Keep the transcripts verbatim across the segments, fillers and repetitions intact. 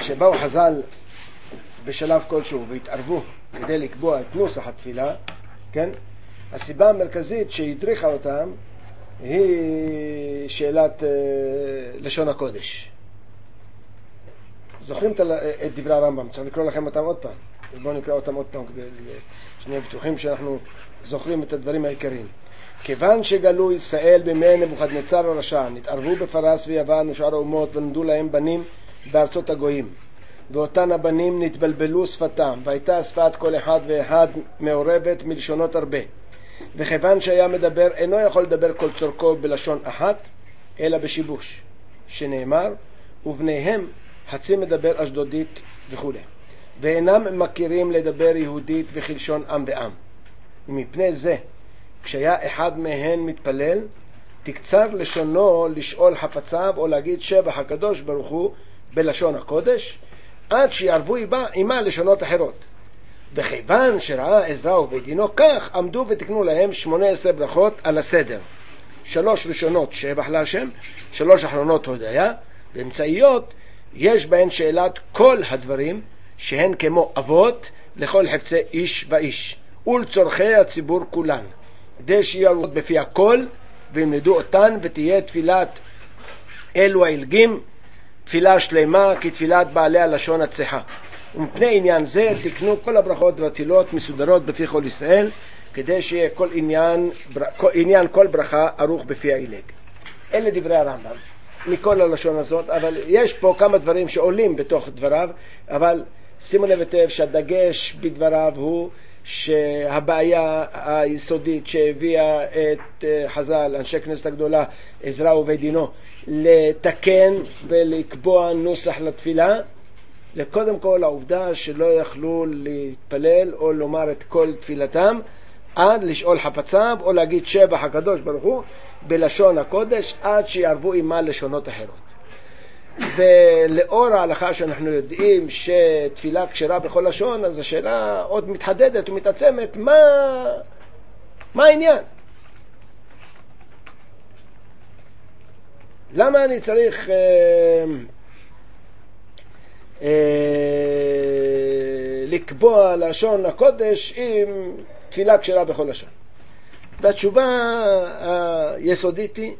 כשבאו חז"ל בשלב כלשהו והתערבו כדי לקבוע את נוסח התפילה, כן? הסיבה המרכזית שהדריכה אותם היא שאלת אה, לשון הקודש. זוכרים את דברי הרמב"ם? צריך לקרוא לכם אותם עוד פעם. בואו נקרא אותם עוד פעם כדי שנהיה בטוחים שאנחנו זוכרים את הדברים העיקריים. כיוון שגלו ישראל בימי נבוכדנצר הרשע, נתערבו בפרס ויוון ושאר האומות ונולדו להם בנים בארצות הגויים, ואותן הבנים נתבלבלו שפתם, והייתה שפת כל אחד ואחד מעורבת מלשונות הרבה. וכיוון שהיה מדבר אינו יכול לדבר כל צורכו בלשון אחת אלא בשיבוש, שנאמר ובניהם חצי מדבר אשדודית וכו', ואינם מכירים לדבר יהודית וכלשון עם בעם. ומפני זה כשהיה אחד מהן מתפלל תקצר לשונו לשאול חפציו או להגיד שבח הקדוש ברוך הוא בלשון הקודש עד שיערבו עמה לשונות אחרות. וכיוון שראה עזרא ובית דינו כך, עמדו ותקנו להם שמונה עשרה ברכות על הסדר. שלוש ראשונות שבח להשם, שלוש אחרונות הודיה, באמצעיות יש בהן שאלת כל הדברים שהן כמו אבות לכל חפצי איש ואיש ולצורכי הציבור כולן, כדי שיערו בפי הכל וילמדו אותן, ותהיה תפילת אלו האלגים תפילה שלמה כתפילת בעלי הלשון הצחה. ומפני עניין זה תקנו כל הברכות והתפילות מסודרות בפי כל ישראל, כדי שיהיה כל עניין, כל, עניין כל ברכה ערוך בפי האילג. אלה דברי הרמב"ם מכל הלשון הזאת, אבל יש פה כמה דברים שעולים בתוך דבריו, אבל שימו לב היטב שהדגש בדבריו הוא שהבעיה היסודית שהביאה את חז"ל, אנשי כנסת הגדולה, עזרא ובית דינו, לתקן ולקבוע נוסח לתפילה, לקודם כל העובדה שלא יכלו להתפלל או לומר את כל תפילתם עד לשאול חפציו או להגיד שבח הקדוש ברוך הוא בלשון הקודש עד שיערבו עמה לשונות אחרות. ולאור ההלכה שאנחנו יודעים שתפילה כשרה בכל לשון, אז השאלה עוד מתחדדת ומתעצמת, מה, מה העניין? למה אני צריך אה, אה, לקבוע לשון הקודש עם תפילה כשרה בכל לשון? והתשובה היסודית היא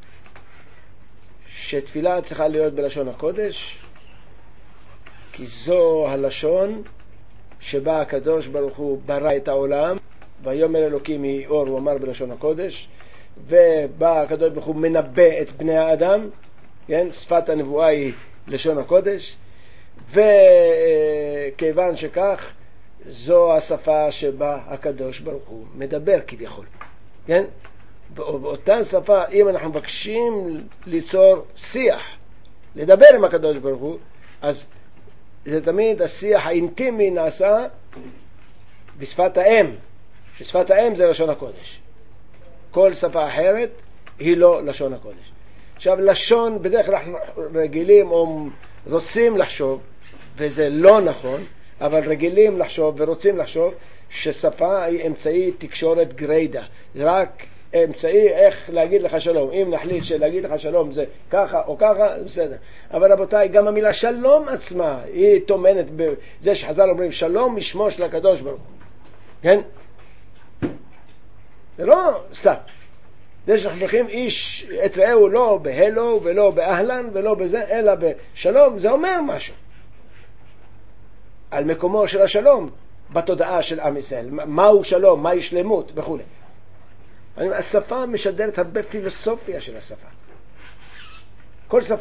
שתפילה צריכה להיות בלשון הקודש, כי זו הלשון שבה הקדוש ברוך הוא ברא את העולם, ויאמר אלוקים יהי אור, הוא אמר בלשון הקודש, ובא הקדוש ברוך הוא מנבא את בני האדם, כן? שפת הנבואה היא לשון הקודש, וכיוון שכך זו השפה שבה הקדוש ברוך הוא מדבר כביכול, כן? באותה שפה, אם אנחנו מבקשים ליצור שיח, לדבר עם הקדוש ברוך הוא, אז זה תמיד השיח האינטימי נעשה בשפת האם, ששפת האם זה לשון הקודש. כל שפה אחרת היא לא לשון הקודש. עכשיו, לשון בדרך כלל אנחנו רגילים או רוצים לחשוב, וזה לא נכון, אבל רגילים לחשוב ורוצים לחשוב ששפה היא אמצעי תקשורת גריידה, רק אמצעי איך להגיד לך שלום. אם נחליט שלהגיד לך שלום זה ככה או ככה, בסדר. אבל רבותיי, גם המילה שלום עצמה היא תומנת בזה שחז"ל אומרים שלום משמו של הקדוש ברוך הוא, כן? זה לא סתם. זה שאנחנו מברכים איש את רעהו לא בהלו ולא באהלן ולא בזה, אלא בשלום, זה אומר משהו על מקומו של השלום בתודעה של עם ישראל. מהו שלום, מהי שלמות וכו'. השפה משדרת הרבה פילוסופיה של השפה, כל שפה.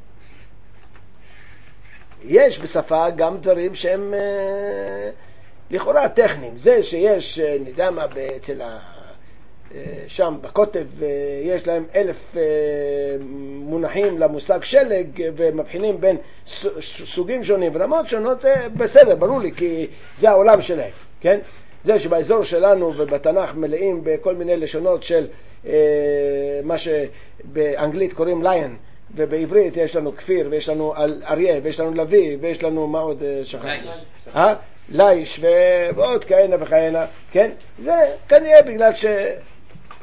יש בשפה גם דברים שהם אה, לכאורה טכניים. זה שיש, נדע מה, אצל ה... שם בקוטב יש להם אלף אה, מונחים למושג שלג ומבחינים בין סוגים שונים ורמות שונות, אה, בסדר, ברור לי, כי זה העולם שלהם, כן? זה שבאזור שלנו ובתנ"ך מלאים בכל מיני לשונות של אה, מה שבאנגלית קוראים ליין, ובעברית יש לנו כפיר ויש לנו אריה ויש לנו לוי ויש לנו מה עוד שכח? אה? לייש ועוד כהנה וכהנה, כן? זה כנראה בגלל ש...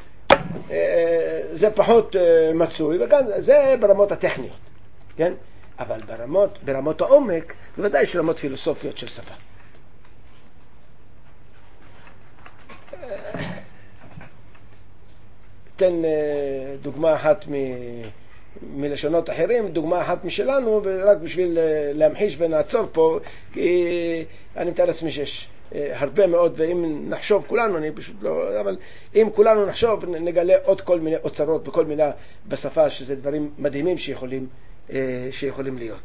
זה פחות מצוי, וכאן זה ברמות הטכניות, כן? אבל ברמות, ברמות העומק, בוודאי יש רמות פילוסופיות של שפה. תן דוגמה אחת מ... מלשונות אחרים, דוגמה אחת משלנו, ורק בשביל להמחיש ונעצור פה, כי אני מתאר לעצמי שיש הרבה מאוד, ואם נחשוב כולנו, אני פשוט לא, אבל אם כולנו נחשוב, נגלה עוד כל מיני אוצרות בכל מילה בשפה, שזה דברים מדהימים שיכולים, שיכולים להיות.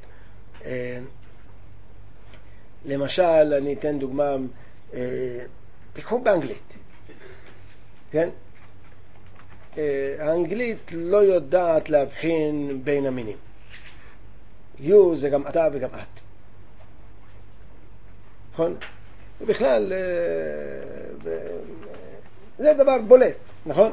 למשל, אני אתן דוגמה, תיקחו באנגלית, כן? האנגלית לא יודעת להבחין בין המינים. you זה גם אתה וגם את. נכון? ובכלל, זה דבר בולט, נכון?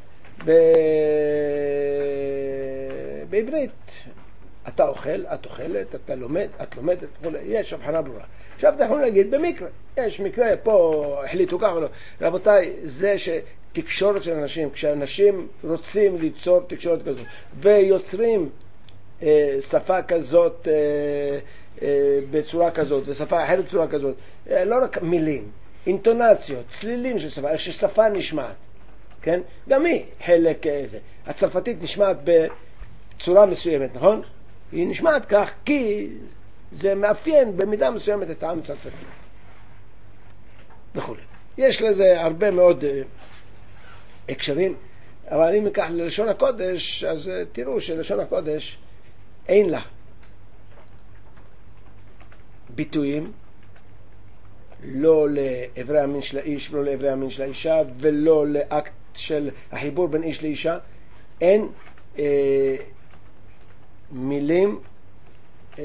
בעברית, אתה אוכל, את אוכלת, אתה לומד, את לומדת, יש הבחנה ברורה. עכשיו אתה יכול להגיד, במקרה, יש מקרה, פה החליטו כך ולא. רבותיי, זה שתקשורת של אנשים, כשאנשים רוצים ליצור תקשורת כזאת, ויוצרים אה, שפה כזאת, אה, אה, בצורה כזאת, ושפה אחרת בצורה כזאת, אה, לא רק מילים, אינטונציות, צלילים של שפה, איך ששפה נשמעת, כן? גם היא חלק איזה. הצרפתית נשמעת בצורה מסוימת, נכון? היא נשמעת כך כי זה מאפיין במידה מסוימת את העם הצרפתי וכו'. יש לזה הרבה מאוד הקשרים, אבל אם ניקח ללשון הקודש, אז תראו שלשון הקודש אין לה ביטויים, לא לעברי המין של האיש ולא לעברי המין של האישה, ולא לאקט של החיבור בין איש לאישה. אין אה, מילים אה,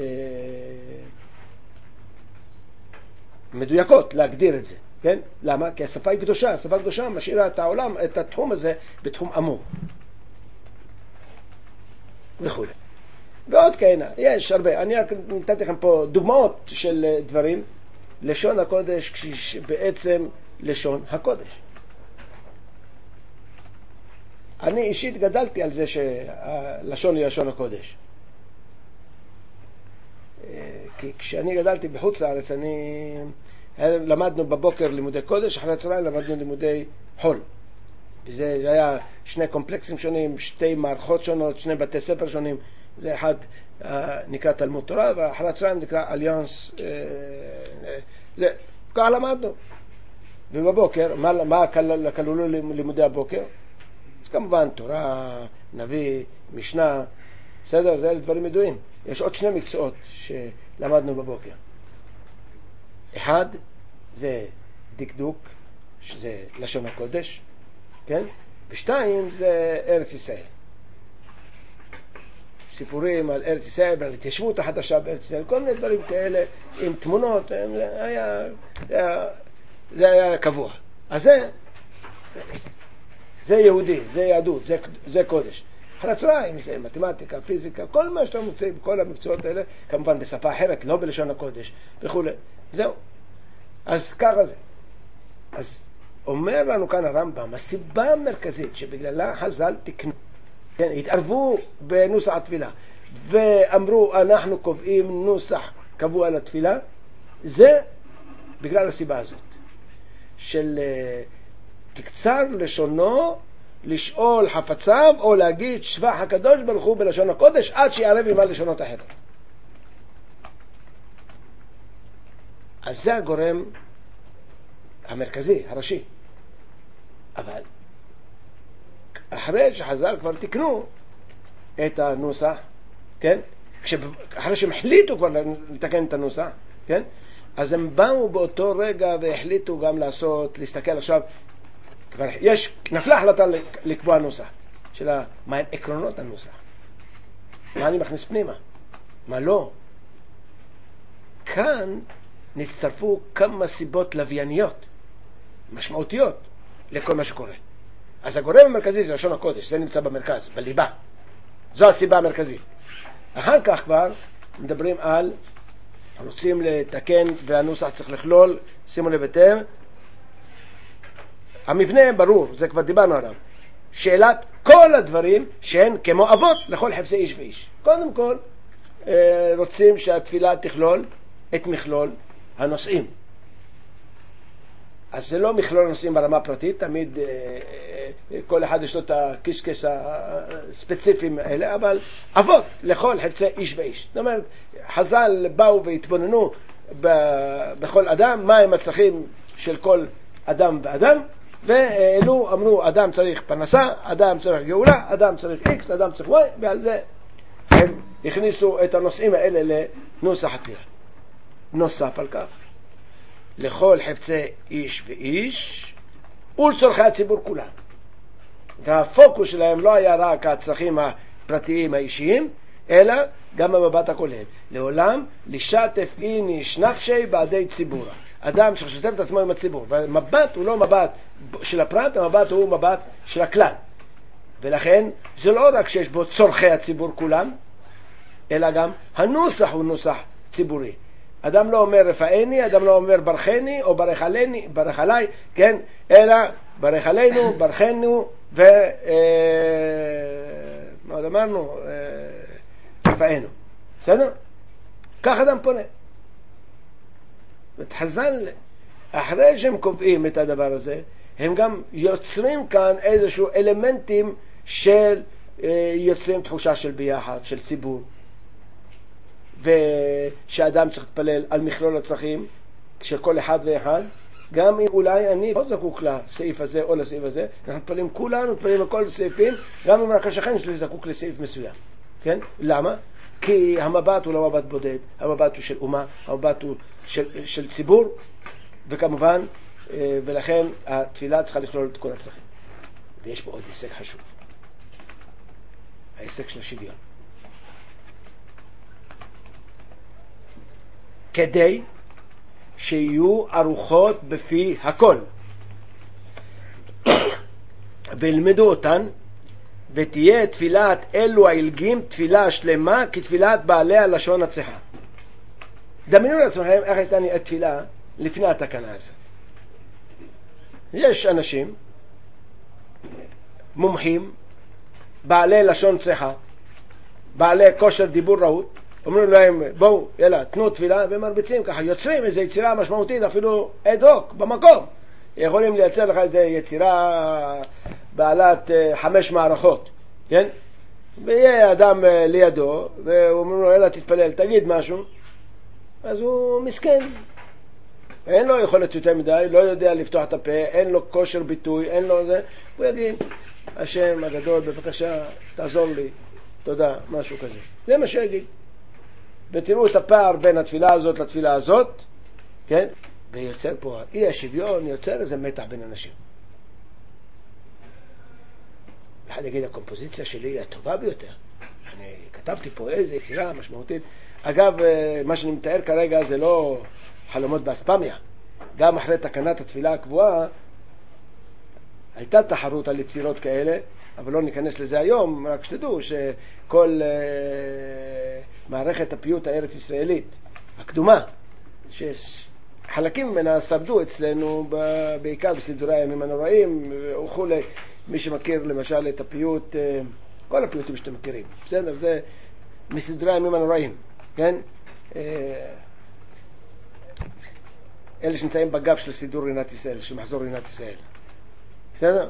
מדויקות להגדיר את זה, כן? למה? כי השפה היא קדושה, השפה קדושה משאירה את העולם, את התחום הזה בתחום אמור וכו'. ועוד כאלה, יש הרבה. אני רק נתתי לכם פה דוגמאות של דברים. לשון הקודש בעצם לשון הקודש. אני אישית גדלתי על זה שהלשון היא לשון הקודש. כי כשאני גדלתי בחוץ לארץ, אני למדנו בבוקר לימודי קודש, אחרי הצהריים למדנו לימודי חול. וזה היה שני קומפלקסים שונים, שתי מערכות שונות, שני בתי ספר שונים. זה אחד נקרא תלמוד תורה, ואחרי הצהריים נקרא אליאנס. זה, כך למדנו. ובבוקר, מה, מה כללו לימודי הבוקר? אז כמובן תורה, נביא, משנה, בסדר? זה דברים ידועים. יש עוד שני מקצועות שלמדנו בבוקר. אחד זה דקדוק, שזה לשון הקודש, כן? ושתיים זה ארץ ישראל. סיפורים על ארץ ישראל ועל התיישבות החדשה בארץ ישראל, כל מיני דברים כאלה עם תמונות, זה היה, זה היה, זה היה קבוע. אז זה, זה יהודי, זה יהדות, זה, זה קודש. אחר הצהריים זה מתמטיקה, פיזיקה, כל מה שאתה מוצא בכל המקצועות האלה, כמובן בשפה אחרת, לא בלשון הקודש וכו'. זהו. אז ככה זה. אז אומר לנו כאן הרמב"ם, הסיבה המרכזית שבגללה חז"ל תקנו, כן, התערבו בנוסח התפילה ואמרו אנחנו קובעים נוסח קבוע לתפילה, זה בגלל הסיבה הזאת של תקצר לשונו לשאול חפציו או להגיד שבח הקדוש ברוך הוא בלשון הקודש עד שיערב עם הלשונות אחרת. אז זה הגורם המרכזי, הראשי. אבל אחרי שחז"ל כבר תקנו את הנוסח, כן? אחרי שהם החליטו כבר לתקן את הנוסח, כן? אז הם באו באותו רגע והחליטו גם לעשות, להסתכל עכשיו, כבר יש, נפלה החלטה לקבוע נוסח, של מה הם עקרונות הנוסח. מה אני מכניס פנימה? מה לא? כאן נצטרפו כמה סיבות לווייניות, משמעותיות, לכל מה שקורה. אז הגורם המרכזי זה לשון הקודש, זה נמצא במרכז, בליבה. זו הסיבה המרכזית. אחר כך כבר מדברים על, רוצים לתקן והנוסח צריך לכלול, שימו לב היטב, המבנה ברור, זה כבר דיברנו עליו. שאלת כל הדברים שהן כמו אבות לכל חפצי איש ואיש. קודם כל, רוצים שהתפילה תכלול את מכלול הנושאים. אז זה לא מכלול הנושאים ברמה פרטית, תמיד כל אחד יש לו את הקשקש הספציפיים האלה, אבל אבות לכל חפצי איש ואיש. זאת אומרת, חז"ל באו והתבוננו בכל אדם, מה הם הצרכים של כל אדם ואדם, ואלו אמרו, אדם צריך פרנסה, אדם צריך גאולה, אדם צריך איקס, אדם צריך וואי, ועל זה הם הכניסו את הנושאים האלה לנוסח התפילה. נוסף על כך, לכל חפצי איש ואיש ולצורכי הציבור כולם. הפוקוס שלהם לא היה רק הצרכים הפרטיים האישיים, אלא גם המבט הכולל. לעולם לשתף איניש נפשי בעדי ציבורה. אדם ששותף את עצמו עם הציבור. והמבט הוא לא מבט של הפרט, המבט הוא מבט של הכלל. ולכן זה לא רק שיש בו צורכי הציבור כולם, אלא גם הנוסח הוא נוסח ציבורי. אדם לא אומר רפאני, אדם לא אומר ברכני או ברך עליני, ברך עלי, כן? אלא ברך עלינו, ברכנו ו... מה עוד אמרנו? רפאנו. בסדר? כך אדם פונה. ותחז"ל, אחרי שהם קובעים את הדבר הזה, הם גם יוצרים כאן איזשהו אלמנטים של יוצרים תחושה של ביחד, של ציבור. ושאדם צריך להתפלל על מכלול הצרכים של כל אחד ואחד, גם אם אולי אני לא זקוק לסעיף הזה או לסעיף הזה, אנחנו מתפללים כולנו, מתפללים על כל סעיפים, גם אם רק השכן שלי זקוק לסעיף מסוים. כן? למה? כי המבט הוא לא מבט בודד, המבט הוא של אומה, המבט הוא של, של ציבור, וכמובן, ולכן התפילה צריכה לכלול את כל הצרכים. ויש פה עוד הישג חשוב. ההישג של השוויון. כדי שיהיו ארוחות בפי הכל וילמדו אותן, ותהיה תפילת אלו האלגים תפילה שלמה כתפילת בעלי הלשון הצחה. דמיינו לעצמכם איך הייתה נראית תפילה לפני התקנה הזאת. יש אנשים מומחים בעלי לשון צחה, בעלי כושר דיבור רהוט, אומרים להם בואו יאללה תנו תפילה, ומרביצים ככה, יוצרים איזו יצירה משמעותית אפילו אד-הוק במקום. יכולים לייצר לך איזו יצירה בעלת חמש מערכות, כן? ויהיה אדם לידו ואומרים לו יאללה תתפלל, תגיד משהו, אז הוא מסכן, אין לו יכולת יותר מדי, לא יודע לפתוח את הפה, אין לו כושר ביטוי, אין לו זה, הוא יגיד השם הגדול בבקשה תעזור לי, תודה, משהו כזה, זה מה שיגיד. ותראו את הפער בין התפילה הזאת לתפילה הזאת, כן? ויוצר פה אי השוויון, יוצר איזה מתח בין אנשים. אחד יגיד, הקומפוזיציה שלי היא הטובה ביותר. אני כתבתי פה איזה יצירה משמעותית. אגב, מה שאני מתאר כרגע זה לא חלומות באספמיה. גם אחרי תקנת התפילה הקבועה, הייתה תחרות על יצירות כאלה, אבל לא ניכנס לזה היום, רק שתדעו שכל uh, מערכת הפיוט הארץ ישראלית הקדומה, שחלקים ממנה סבדו אצלנו ב- בעיקר בסידורי הימים הנוראים וכולי, מי שמכיר למשל את הפיוט, uh, כל הפיוטים שאתם מכירים, בסדר? זה מסידורי הימים הנוראים, כן? Uh, אלה שנמצאים בגב של סידור רינת ישראל, של מחזור רינת ישראל, בסדר?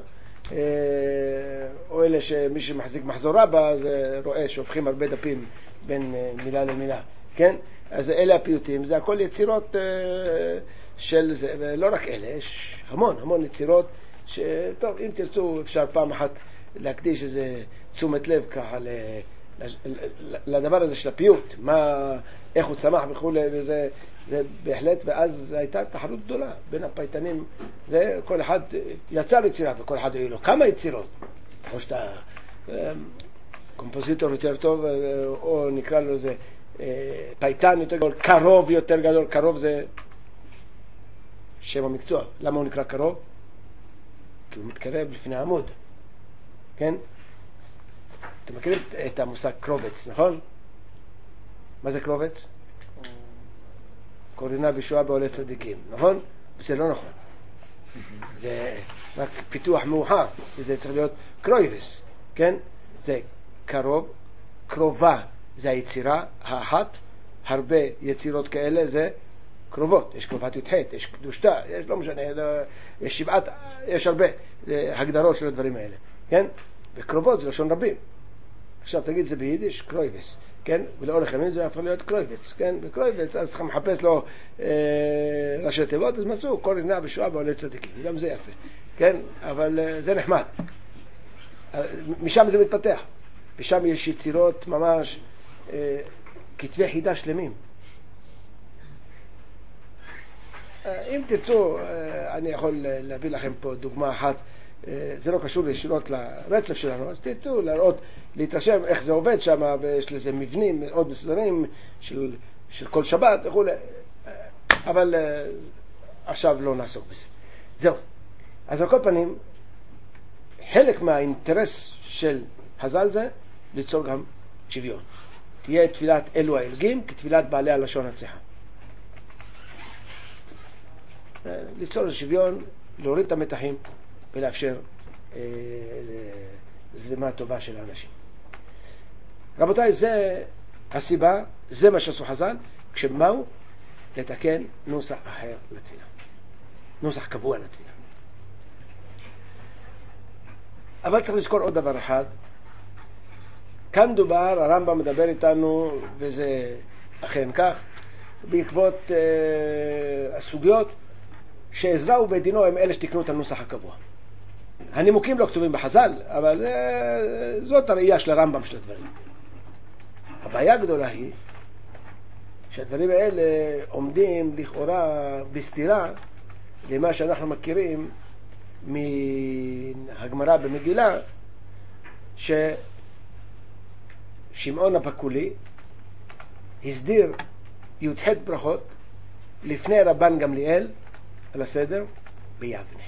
או אלה שמי שמחזיק מחזור רבה זה רואה שהופכים הרבה דפים בין מילה למילה, כן? אז אלה הפיוטים, זה הכל יצירות של זה, ולא רק אלה, יש המון המון יצירות שטוב, אם תרצו אפשר פעם אחת להקדיש איזה תשומת לב ככה לדבר הזה של הפיוט, מה, איך הוא צמח וכולי, וזה זה בהחלט, ואז הייתה תחרות גדולה בין הפייטנים, וכל אחד יצר יצירה, וכל אחד היו לו כמה יצירות, או שאתה קומפוזיטור יותר טוב, או נקרא לו זה פייטן יותר גדול, קרוב יותר גדול. קרוב זה שם המקצוע. למה הוא נקרא קרוב? כי הוא מתקרב לפני העמוד, כן? אתם מכירים את המושג קרובץ, נכון? מה זה קרובץ? קורינה ושואה בעולי צדיקים, נכון? זה לא נכון. זה רק פיתוח מאוחר, זה צריך להיות קרויבס, כן? זה קרוב, קרובה זה היצירה האחת, הרבה יצירות כאלה זה קרובות, יש קרובת י"ח, יש קדושתה, יש לא משנה, יש שבעת, יש הרבה הגדרות של הדברים האלה, כן? וקרובות זה לשון רבים. עכשיו תגיד זה ביידיש, קרויבס, כן? ולאורך ימים זה יכול להיות קרויבץ, כן? וקרויבץ, אז צריך מחפש לו אה, ראשי תיבות, אז מצאו כל עינה ושואה בעולי צדיקים, גם זה יפה, כן? אבל אה, זה נחמד. משם זה מתפתח, ושם יש יצירות ממש אה, כתבי חידה שלמים. אם תרצו, אני יכול להביא לכם פה דוגמה אחת, זה לא קשור ישירות לרצף שלנו, אז תרצו להראות, להתרשם איך זה עובד שם, ויש לזה מבנים מאוד מסודרים של, של כל שבת וכו', אבל עכשיו לא נעסוק בזה. זהו. אז על כל פנים, חלק מהאינטרס של חז"ל זה ליצור גם שוויון. תהיה תפילת אלו האלגים כתפילת בעלי הלשון הצחה. ליצור שוויון, להוריד את המתחים ולאפשר אה, זרימה טובה של האנשים. רבותיי, זה הסיבה, זה מה שעשו חז"ל, כשבאו לתקן נוסח אחר לתפילה. נוסח קבוע לתפילה. אבל צריך לזכור עוד דבר אחד. כאן דובר, הרמב"ם מדבר איתנו, וזה אכן כך, בעקבות אה, הסוגיות שעזרא ובית דינו הם אלה שתקנו את הנוסח הקבוע. הנימוקים לא כתובים בחז"ל, אבל אה, זאת הראייה של הרמב"ם של הדברים. הבעיה הגדולה היא שהדברים האלה עומדים לכאורה בסתירה למה שאנחנו מכירים מהגמרא במגילה, ששמעון הפקולי הסדיר י"ח ברכות לפני רבן גמליאל על הסדר ביבנה.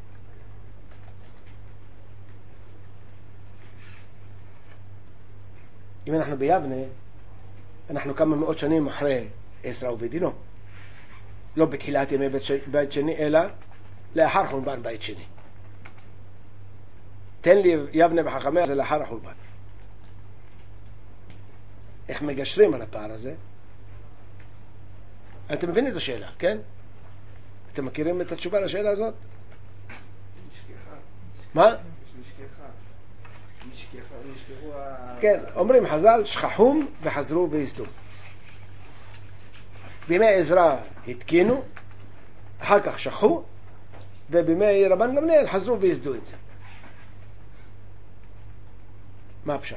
אם אנחנו ביבנה, אנחנו כמה מאות שנים אחרי עזרא ובית דינו. לא בתחילת ימי בית, ש... בית שני, אלא לאחר חורבן בית שני. תן לי יבנה וחכמיה, זה לאחר החורבן. איך מגשרים על הפער הזה? אתם מבינים את השאלה, כן? אתם מכירים את התשובה לשאלה הזאת? נשכחה. מה? נשכחה. נשכחה, נשכחו ה... כן, אומרים חז"ל, שכחום וחזרו והסדו. בימי עזרא התקינו, אחר כך שכחו, ובימי רבן גמליאל חזרו והסדו את זה. מה הפשט?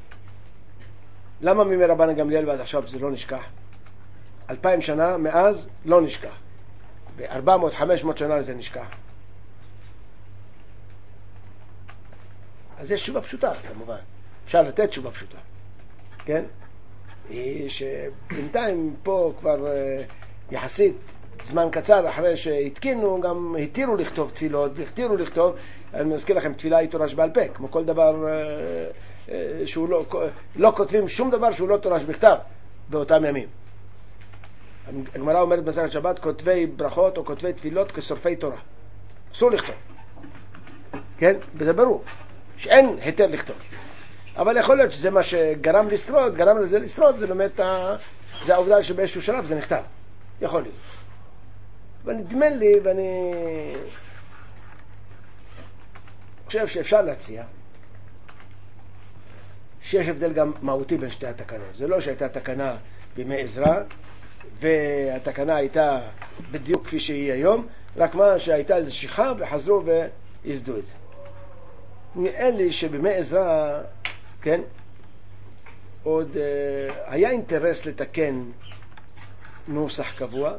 למה מימי רבן גמליאל ועד עכשיו זה לא נשכח? אלפיים שנה מאז לא נשכח. ב-ארבע מאות חמש מאות שנה זה נשכח. אז יש תשובה פשוטה, כמובן. אפשר לתת תשובה פשוטה. כן? היא שבינתיים פה כבר יחסית זמן קצר אחרי שהתקינו, גם התירו לכתוב תפילות, והתירו לכתוב, אני מזכיר לכם, תפילה היא תורה שבעל פה, כמו כל דבר שהוא לא, לא כותבים שום דבר שהוא לא תורה שבכתב באותם ימים. הגמרא אומרת במסכת שבת, כותבי ברכות או כותבי תפילות כשורפי תורה. אסור לכתוב. כן? וזה ברור. שאין היתר לכתוב. אבל יכול להיות שזה מה שגרם לשרוד, גרם לזה לשרוד, זה באמת ה... זה העובדה שבאיזשהו שלב זה נכתב. יכול להיות. אבל נדמה לי, ואני חושב שאפשר להציע, שיש הבדל גם מהותי בין שתי התקנות. זה לא שהייתה תקנה בימי עזרא, והתקנה הייתה בדיוק כפי שהיא היום, רק מה שהייתה איזו שכחה וחזרו והסדו את זה. נראה לי שבימי עזרא, כן, עוד אה, היה אינטרס לתקן נוסח קבוע,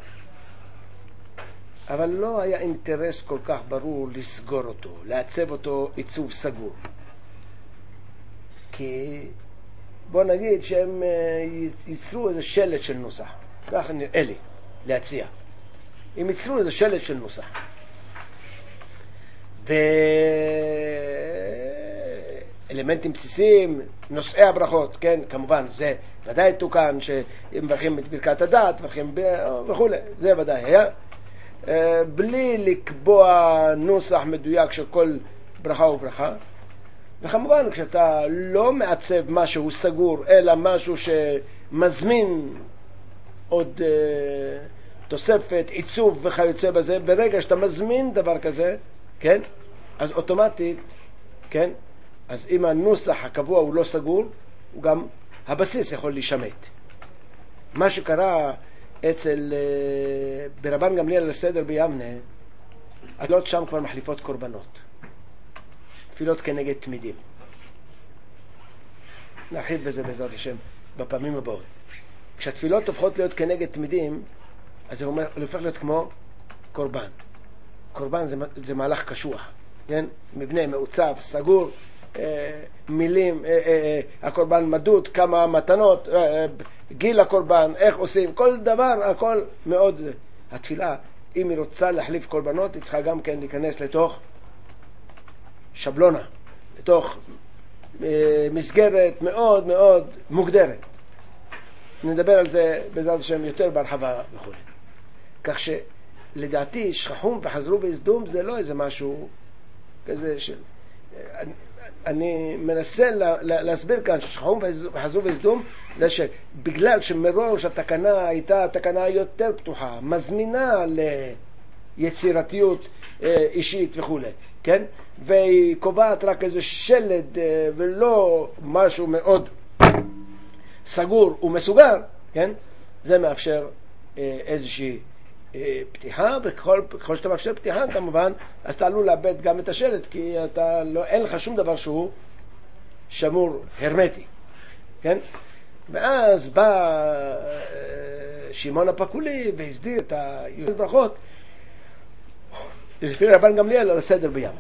אבל לא היה אינטרס כל כך ברור לסגור אותו, לעצב אותו עיצוב סגור. כי בוא נגיד שהם אה, ייצרו איזה שלט של נוסח, ככה נראה לי להציע. הם ייצרו איזה שלט של נוסח. ואלמנטים בסיסיים, נושאי הברכות, כן, כמובן, זה ודאי תוקן, שמברכים את ברכת הדת, מברכים וכו', זה ודאי היה. בלי לקבוע נוסח מדויק של כל ברכה וברכה, וכמובן כשאתה לא מעצב משהו סגור, אלא משהו שמזמין עוד uh, תוספת, עיצוב וכיוצא בזה, ברגע שאתה מזמין דבר כזה, כן? אז אוטומטית, כן? אז אם הנוסח הקבוע הוא לא סגור, הוא גם הבסיס יכול להישמט. מה שקרה אצל uh, ברבן גמליאל לסדר בימנה, התפילות שם כבר מחליפות קורבנות. תפילות כנגד תמידים. נרחיב בזה בעזרת השם בפעמים הבאות. כשהתפילות הופכות להיות כנגד תמידים, אז זה אומר, זה הופך להיות כמו קורבן. קורבן זה, זה מהלך קשוח, כן? מבנה מעוצב, סגור, אה, מילים, אה, אה, אה, הקורבן מדוד, כמה מתנות, אה, אה, גיל הקורבן, איך עושים, כל דבר, הכל מאוד. התפילה, אם היא רוצה להחליף קורבנות, היא צריכה גם כן להיכנס לתוך שבלונה, לתוך אה, מסגרת מאוד מאוד מוגדרת. נדבר על זה בעזרת השם יותר בהרחבה וכו'. כך שלדעתי שכחום וחזרו והסדום זה לא איזה משהו כזה של... אני, אני מנסה לה, לה, להסביר כאן ששכחום וחזרו והסדום זה שבגלל שמראש התקנה הייתה תקנה יותר פתוחה, מזמינה ליצירתיות אישית וכו', כן? והיא קובעת רק איזה שלד ולא משהו מאוד סגור ומסוגר, כן? זה מאפשר אה, איזושהי אה, פתיחה, וככל שאתה מאפשר פתיחה כמובן, אז אתה עלול לאבד גם את השלט, כי אתה לא, אין לך שום דבר שהוא שמור הרמטי, כן? ואז בא אה, שמעון הפקולי והסדיר את היותר ברכות לפי רבן גמליאל על הסדר בים.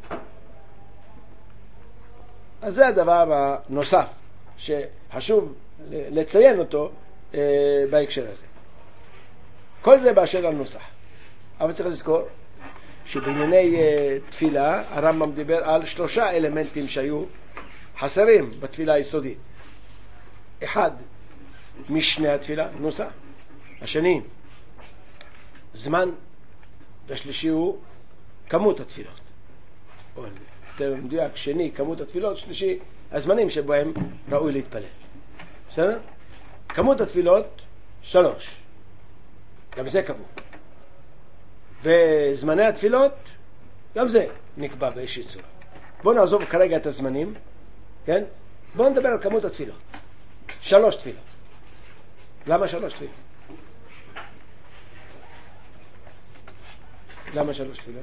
אז זה הדבר הנוסף שחשוב לציין אותו אה, בהקשר הזה. כל זה באשר על נוסח. אבל צריך לזכור שבענייני אה, תפילה הרמב"ם דיבר על שלושה אלמנטים שהיו חסרים בתפילה היסודית. אחד, משנה התפילה, נוסח. השני, זמן. והשלישי הוא כמות התפילות. או יותר מדויק, שני, כמות התפילות, שלישי, הזמנים שבהם ראוי להתפלל. בסדר? כמות התפילות, שלוש. גם זה קבוע. וזמני התפילות, גם זה נקבע באיזושהי צורה. בואו נעזוב כרגע את הזמנים, כן? בואו נדבר על כמות התפילות. שלוש תפילות. למה שלוש תפילות? למה שלוש תפילות?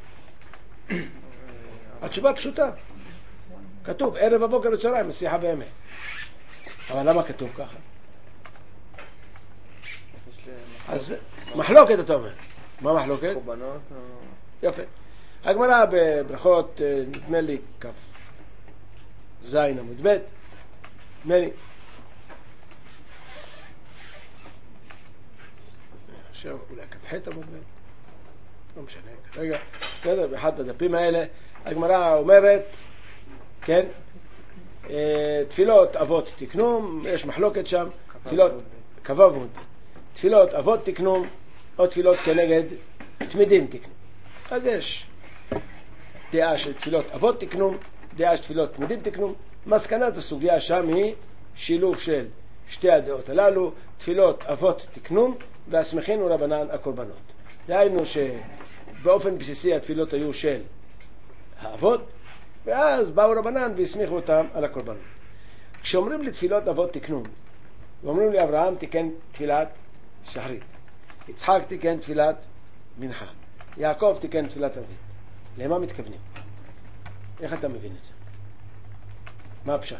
התשובה פשוטה. כתוב ערב הבוקר וצהריים, משיחה באמת. אבל למה כתוב ככה? אז מחלוקת אתה אומר. מה מחלוקת? קורבנות. יפה. הגמרא בברכות, נדמה לי כף זין עמוד ב', נדמה לי. עכשיו אולי כף ח' עמוד ב', לא משנה. רגע, בסדר, באחד הדפים האלה הגמרא אומרת, כן, תפילות אבות תקנום, יש מחלוקת שם, תפילות כבב עמוד ב', תפילות אבות תקנום או תפילות כנגד תמידים תקנום. אז יש דעה של תפילות אבות תקנום, דעה של תפילות תמידים תקנום. מסקנת הסוגיה שם היא שילוב של שתי הדעות הללו, תפילות אבות תקנום והסמכין ורבנן הקורבנות. דהיינו שבאופן בסיסי התפילות היו של האבות, ואז באו רבנן והסמיכו אותם על הקורבנות. כשאומרים לי תפילות אבות תקנום, ואומרים לי אברהם תיקן תפילת שחרית, יצחק תיקן תפילת מנחה, יעקב תיקן תפילת ערבית, למה מתכוונים? איך אתה מבין את זה? מה הפשט?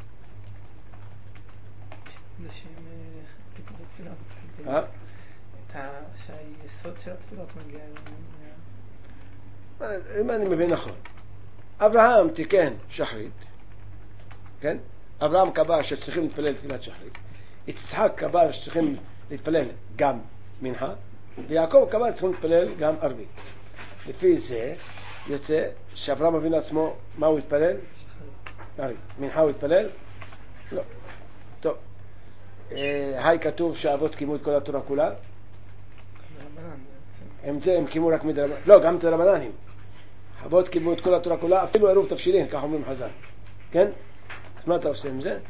זה שהם תיקנו את התפילות. אה? שהיסוד של התפילות מגיע אלינו. אם אני מבין נכון, אברהם תיקן שחרית, כן? אברהם קבע שצריכים להתפלל תפילת שחרית, יצחק קבע שצריכים להתפלל גם מנחה, ויעקב קבע שצריכים להתפלל גם ערבית. לפי זה יוצא שאברהם מבין עצמו מה הוא התפלל? שחרית. מנחה הוא התפלל? לא. טוב. היי כתוב שהאבות קיימו את כל התורה כולה? הם זה, הם קיימו רק מדרבנן. לא, גם את הרבננים. אבות קיבלו את כל התורה כולה, אפילו עירוב תבשילין, כך אומרים חז"ל. כן? אז מה אתה עושה עם זה?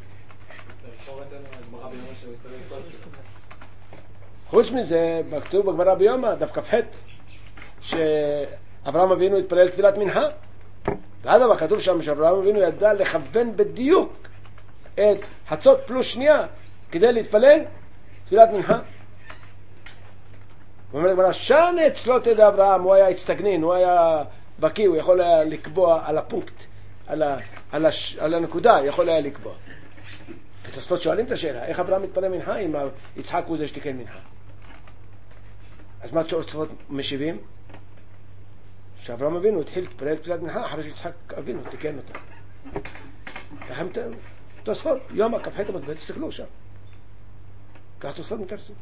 חוץ מזה, כתוב בגמרא ביומא, דף כ"ח, שאברהם אבינו התפלל תפילת מנחה. ועד אבל כתוב שם שאברהם אבינו ידע לכוון בדיוק את חצות פלוס שנייה כדי להתפלל תפילת מנחה. הוא אומר לגמרא, שנה אצלות ידי אברהם, הוא היה הצטגנין, הוא היה בקי, הוא יכול היה לקבוע על הפונקט, על, ה, על, הש, על הנקודה, יכול היה לקבוע. ותוספות שואלים את השאלה, איך אברהם מתפלל מנחה אם יצחק הוא זה שתיקן מנחה? אז מה תוספות משיבים? שאברהם אבינו התחיל להתפלל תפילת מנחה אחרי שיצחק אבינו תיקן אותה. ככה תוספות, יום הכ"ח המטבע, תסתכלו שם. כך תוספות מתרסים.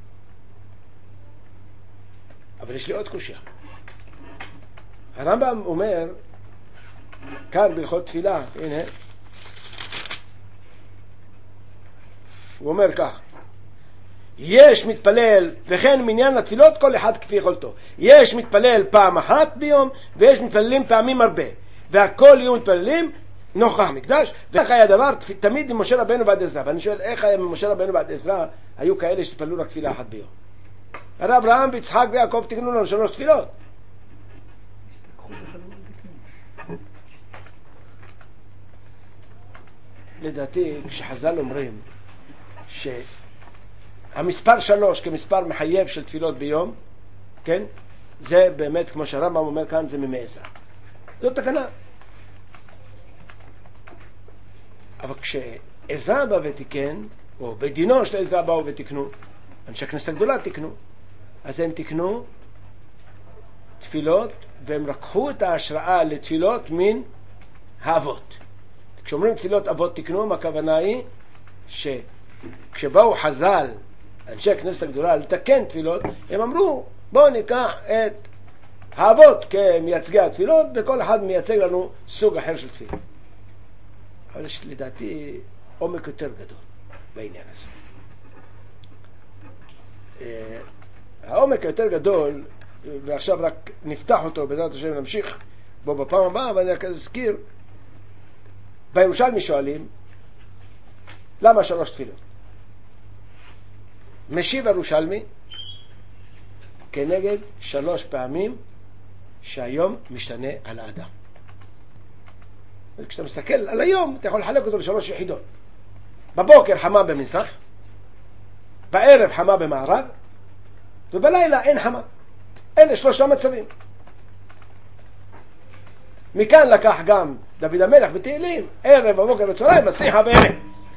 אבל יש לי עוד קושיה. הרמב"ם אומר, כאן בהלכות תפילה, הנה, הוא אומר כך, יש מתפלל, וכן מניין התפילות כל אחד כפי יכולתו. יש מתפלל פעם אחת ביום, ויש מתפללים פעמים הרבה. והכל יהיו מתפללים נוכח המקדש, וכך היה דבר תמיד ממשה רבנו ועד עזרא. ואני שואל, איך היה ממשה רבנו ועד עזרא היו כאלה שתפללו רק תפילה אחת ביום? הרי אברהם ויצחק ויעקב תקנו לנו שלוש תפילות. לדעתי, כשחז"ל אומרים שהמספר שלוש כמספר מחייב של תפילות ביום, כן? זה באמת, כמו שהרמב"ם אומר כאן, זה ממעזרא. זאת תקנה. אבל כשעזרא בא ותיקן, או בדינו של עזרא באו ותקנו, אנשי הכנסת הגדולה תקנו, אז הם תקנו תפילות, והם לקחו את ההשראה לתפילות מן האבות. כשאומרים תפילות אבות תקנו, הכוונה היא שכשבאו חז"ל, אנשי הכנסת הגדולה, לתקן תפילות, הם אמרו, בואו ניקח את האבות כמייצגי התפילות, וכל אחד מייצג לנו סוג אחר של תפילה. אבל יש לדעתי עומק יותר גדול בעניין הזה. העומק היותר גדול, ועכשיו רק נפתח אותו, בעזרת השם נמשיך בו בפעם הבאה, אבל אני רק אזכיר, בירושלמי שואלים, למה שלוש תפילות? משיב ירושלמי כנגד שלוש פעמים שהיום משתנה על האדם. וכשאתה מסתכל על היום, אתה יכול לחלק אותו לשלוש יחידות. בבוקר חמה במזרח, בערב חמה במערב, ובלילה אין חמה. אלה שלושה מצבים. מכאן לקח גם דוד המלך בתהילים, ערב, בבוקר וצהריים, בשיחה בערב.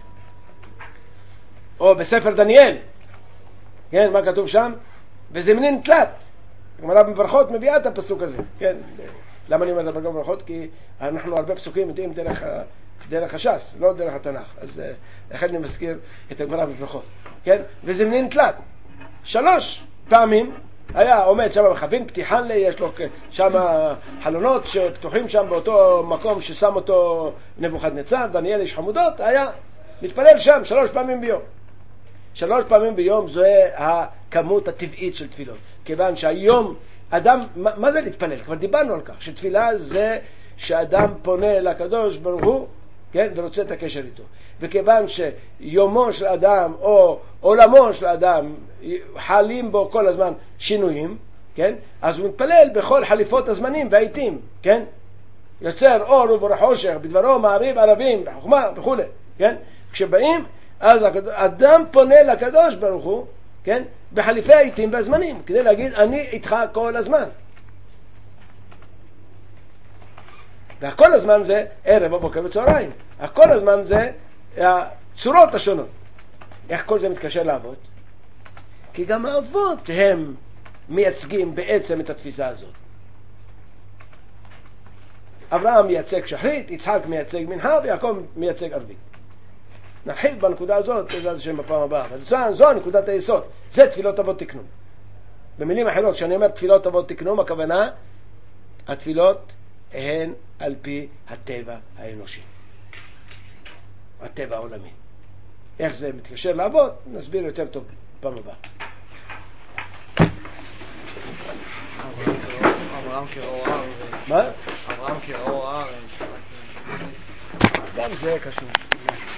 או בספר דניאל, כן, מה כתוב שם? וזמנין תלת. הגמרא בברכות מביאה את הפסוק הזה, כן. למה אני אומר את בברכות? כי אנחנו הרבה פסוקים יודעים דרך, דרך הש"ס, לא דרך התנ"ך. אז לכן אני מזכיר את הגמרא בברכות, כן. וזמנין תלת. שלוש פעמים היה עומד שם בחבין פתיחן לי, יש לו שם חלונות שפתוחים שם באותו מקום ששם אותו נבוכדנצר, דניאל איש חמודות, היה מתפלל שם שלוש פעמים ביום. שלוש פעמים ביום זו הכמות הטבעית של תפילות. כיוון שהיום אדם, מה, מה זה להתפלל? כבר דיברנו על כך, שתפילה זה שאדם פונה לקדוש ברוך הוא, כן, ורוצה את הקשר איתו. וכיוון שיומו של אדם או עולמו של אדם חלים בו כל הזמן שינויים, כן, אז הוא מתפלל בכל חליפות הזמנים והעיתים, כן, יוצר אור וברח חושך, בדברו מעריב ערבים, בחוכמה וכו', כן, כשבאים, אז אדם פונה לקדוש ברוך הוא, כן, בחליפי העיתים והזמנים, כדי להגיד אני איתך כל הזמן. והכל הזמן זה ערב, בבוקר וצהריים. הכל הזמן זה הצורות השונות. איך כל זה מתקשר לאבות? כי גם האבות הם מייצגים בעצם את התפיסה הזאת. אברהם מייצג שחרית, יצחק מייצג מנחה, ויעקב מייצג ערבית. נרחיב בנקודה הזאת, בעזרת השם בפעם הבאה. אבל זו, זו נקודת היסוד. זה תפילות אבות תקנו. במילים אחרות, כשאני אומר תפילות אבות תקנו, הכוונה, התפילות הן על פי הטבע האנושי. הטבע העולמי. איך זה מתקשר לאבות, נסביר יותר טוב בפעם הבאה. אברהם כראו אב. מה? אברהם כראו הארץ. גם זה קשור.